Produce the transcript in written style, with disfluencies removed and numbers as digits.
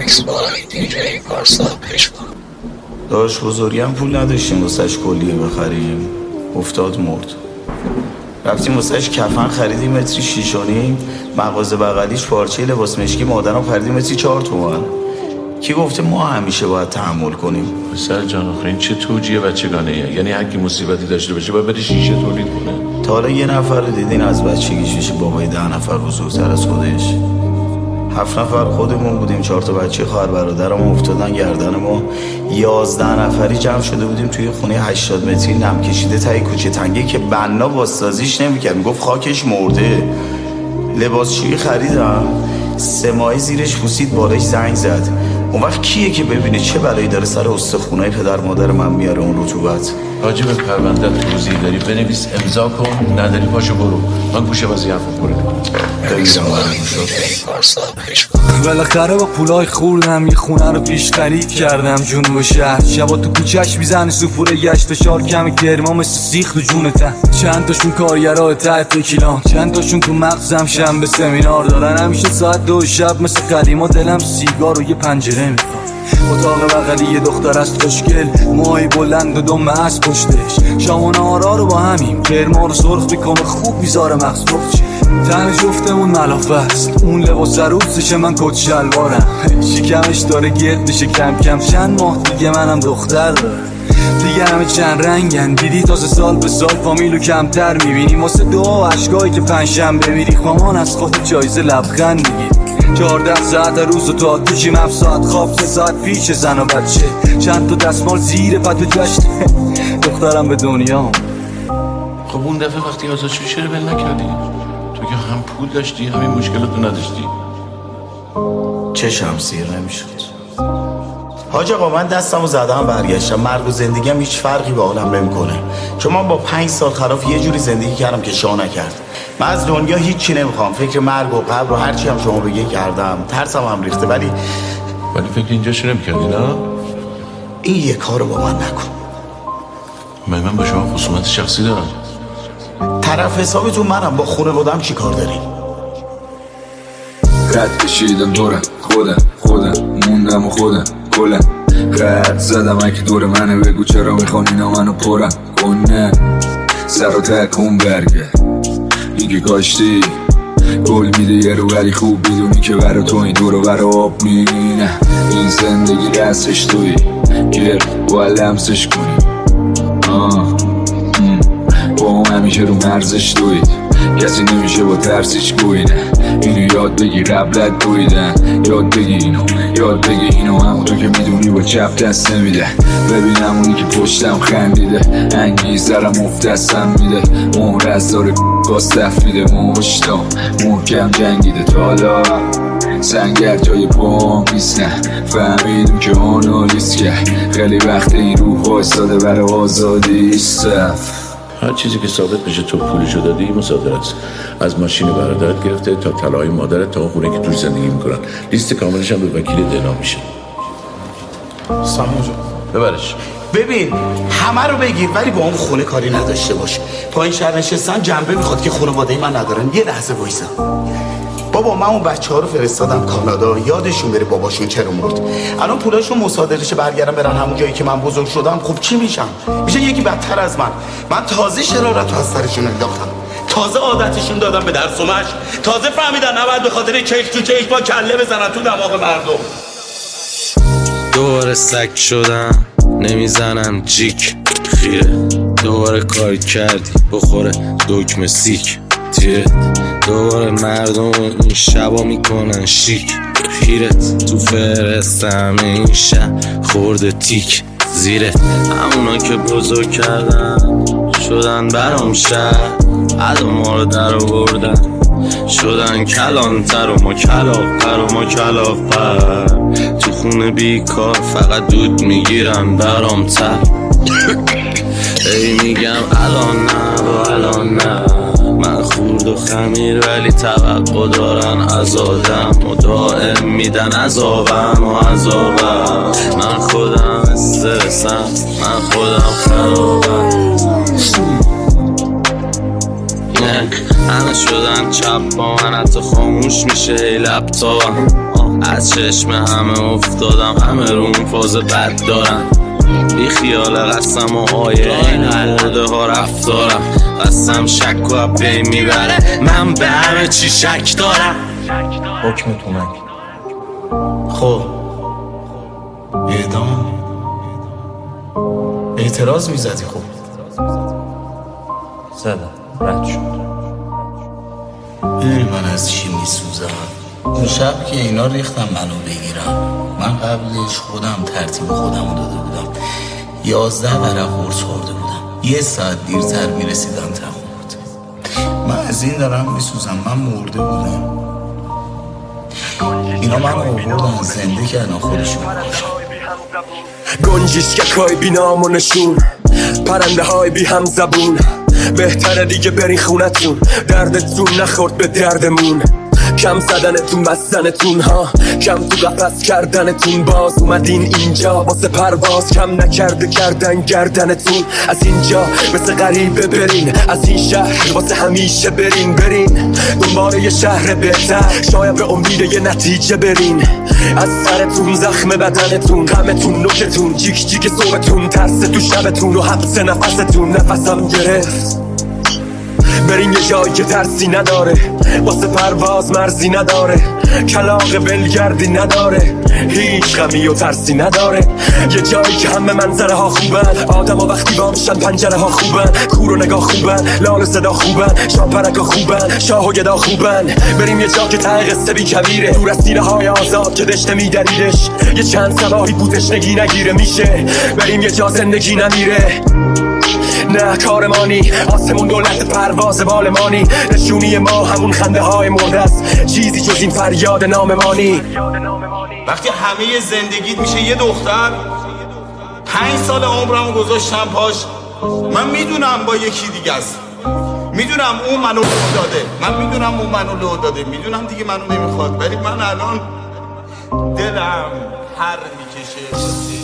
داشت بزرگی هم پول نداشتیم واسهش کلیه بخریم، افتاد مرد. رفتیم واسهش کفن خریدیم متری 6.5، مغازه بغلیش پارچه لباس مشکی مادرم خریدیم متری 4 تومن. کی گفته ما همیشه باید تحمل کنیم؟ پسر جان آخه این چه توجیه بچگانه‌ایه؟ یعنی هر کی مصیبتی داشته باشه باید بره شیشه تولید کنه. تا حالا یه نفر رو دیدین از بچگیش بشه بابای 10 نفر بزرگتر از خودش؟ 7 نفر خودمون بودیم، 4 تا بچه خواهر برادرم افتادن گردن ما. 11 نفری جمع شده بودیم توی خونه 80 متری نم کشیده تای کوچه تنگی که بنا بازسازیش نمی‌کرد، میگفت خاکش مرده. لباسشویی خریدم 3 ماهه زیرش پوسید، بالش زنگ زد. اون وقت کیه که ببینه چه بلایی داره سر استخونای پدر مادر من میاره اون رطوبت؟ راجب پرونده‌ت توضیح داری بنویس امضا کن، نداری پاشو برو. من گوشه بازی حرفو پره بالاخره با پولای خوردم یه خونه رو پیش خرید کردم جنوب شهر. شبا تو کوچه‌اش میزنه سوفوره گشت و شار کم کرما مثل سیخ تو جونته. چند تاشون کارگرای ته تکیلان، چند تاشون تو مغزم شنبه سمینار دارن. همیشه ساعت 2 شب مثل قدیما دلم سیگار و یه پنجره میخواد. اتاق بغلی یه دختر است خوشگل، موهای بلند و دم اسب پشتش. شام و نهارا رو با همیم کرما رو سرخ میکنه خوب میذاره مغز بخشه. تن جفتمون ملافه است، اون لباس عروسشه من کت شلوارم. شکمش داره گرد میشه کم کم، چند ماه دیگه منم دختر دارم. دیگه همه چند رنگن، دیدی تازه سال به سال فامیلو کمتر میبینی. واسه دعا و عشقایی که پنجشنبه میری خوامان از خود جایزه لبخند میگیری. 14 ساعت روز و تو آتیشیم، 7 ساعت خواب، 3 ساعت پیش زن و بچه. چند تا دستمال زیر پتو جشت دخترم به دنیا. خب اون دفعه وقتی آزاد شدی چرا بل نکردی؟ تو که هم پول داشتی همین مشکلاتو نداشتی. چشم سیر نمیشد. حاج آقا من دستمو زدم برگشتم. مرگ و زندگیم هیچ فرقی به عالم نمیکنه، چون من با 5 سال خلاف یه جوری زندگی کردم که شاه نکرد. من از دنیا هیچی نمیخوام، فکر مرگ و قبر و هرچی هم شما بگی کردم. ترسم هم ریخته، ولی فکر اینجاشو نمیکردی نه؟ این یه کارو با من نکن. من با شما خصومت شخصی دارم. طرف حسابتون منم، با خونه بودم چی کار داریم؟ رد کشیدم دورم خودم موندم و خودم کلم رد زدم اگه دور منه بگو چرا میخوان اینا منو پرم کنه. سر و تکون برگه دیگه کاشتی گل میده یه رو، ولی خوب میدونی که برا تو این دور و برا آب مینه. این زندگی دستش توی گر باید لمسش کنی. با هم همیشه رو مرزش دوید، کسی نمیشه با ترسیش گوینه. اینو یاد بگی قبلت دویدن، یاد بگی اینو همونطور که میدونی با چپ دست نمیده. ببین همونی که پشتم خندیده، انگیزرم افت دستم میده. مهر از داره باز دف میده، مشتام محکم جنگیده. تا حالا سنگر جای پام نیست، نه فهمیدم که آنالیز کرد. خیلی وقت این روح وایستاده برای آزادی صف. هر چیزی که ثابت بشه تو پولشو دادی مصادره است. از ماشین برادرت گرفته تا طلای مادرت تا خونه که توی زندگی میکنن. لیست کاملش هم به وکیل اعلام میشه. سامو جان ببرش. ببین همه رو بگیر ولی با اون خونه کاری نداشته باش. پایین شهر نشستن جنبه میخواد که خانواده‌ای من ندارن. یه لحظه وایسا. بابا من اون بچه‌ها رو فرستادم کانادا، یادشون بره باباشون چرا مرد. الان پولاشون مصادره‌شه برگردن برن همون جایی که من بزرگ شدم. خب چی میشم؟ میشه یکی بدتر از من تازه شرارت رو از سرشون انداختم، تازه عادتشون دادم به درس و مشق، تازه فهمیدن نباید به خاطر چش تو چش با کله بزنن تو دماغ مردم. دوباره سگ شدم نمیزنم جیک خیره. دوباره کار کردی بخوره دکمه سیک تیرت. دوباره مردم این شبا میکنن شیک خیرت. تو فرستم این شب خورده تیک زیرت. همونا که بزرگ کردن شدن برام شهر، عدو ما رو در آوردن شدن کلانتر و ما کلاف‌تر و ما کلاف‌تر. تو خونه بیکار فقط دود میگیرن برام تر. ای میگم الان نه و الان نه، من خورد و خمیر ولی توقع دارن از آدم و دائم میدن عذابم و عذابم. من خودم استرسم، من خودم خرابم. همه شدن چپ با من، حتی خاموش میشه ای لپتاپم. از چشم همه افتادم، همه رو اون فاز بد دارم. بی خیال قسم و آیه این مرده ها رفتارم. قسم شک و بین میبره، من به همه چی شک دارم. حکمتونک خب اعدام اعتراض میزدی. خب زدم رد شد. میدونی من از چی میسوزم؟ اون شب که اینا ریختم منو بگیرم، من قبلش خودم ترتیب خودم رو داده بودم. 11 ورق قرص خورده بودم، 1 ساعت دیرتر میرسیدم تموم بود. من از این دارم میسوزم، من مرده بودم. اینا من آوردن زنده کردن خودشون. گنجیشککای بی نام و نشون، پرنده های بی هم زبون. بهتره دیگه برین خونتون، دردتون نخورد به دردمون. کم زدنتون بستنتون ها، کم تو قفس کردنتون. باز اومدین اینجا واسه پرواز، کم نکرده کردن گردنتون. از اینجا مثل غریبه برین، از این شهر واسه همیشه برین. دنبال یه شهر بهتر، شاید به امید یه نتیجه برین. از سرتون زخم بدنتون، غمتون نوکتون، جیک جیک صبحتون، ترس تو شبتون و حبس نفستون. نفسم گرفت برین یه جایی که ترسی نداره، واسه پرواز مرزی نداره، کلاغ ولگردی نداره، هیچ غمی و ترسی نداره. یه جایی که همه منظره ها خوبن، آدم ها وقتی با میشن پنجره ها خوبن، کور و نگاه خوبن، لال و صدا خوبن، شاپرک ها خوبن، شاه و گدا خوبن. بریم یه جا که ته قصه بی کبیره، دور از سینه های آزاد که دشته میدریدش، یه چند سلاحی بوتش نگی نگیره میشه. بریم یه جا زندگی نمیره، نه کارمانی، آسمون دولت پرواز بالمانی. نشونی ما همون خنده های مرده است، چیزی جز این فریاد ناممانی. وقتی همه زندگیت میشه یه دختر، 5 سال عمرمو گذاشتم پاش. من میدونم با یکی دیگه است، میدونم اون منو لو داده، میدونم دیگه منو نمیخواد، ولی من الان دلم هر میکشه.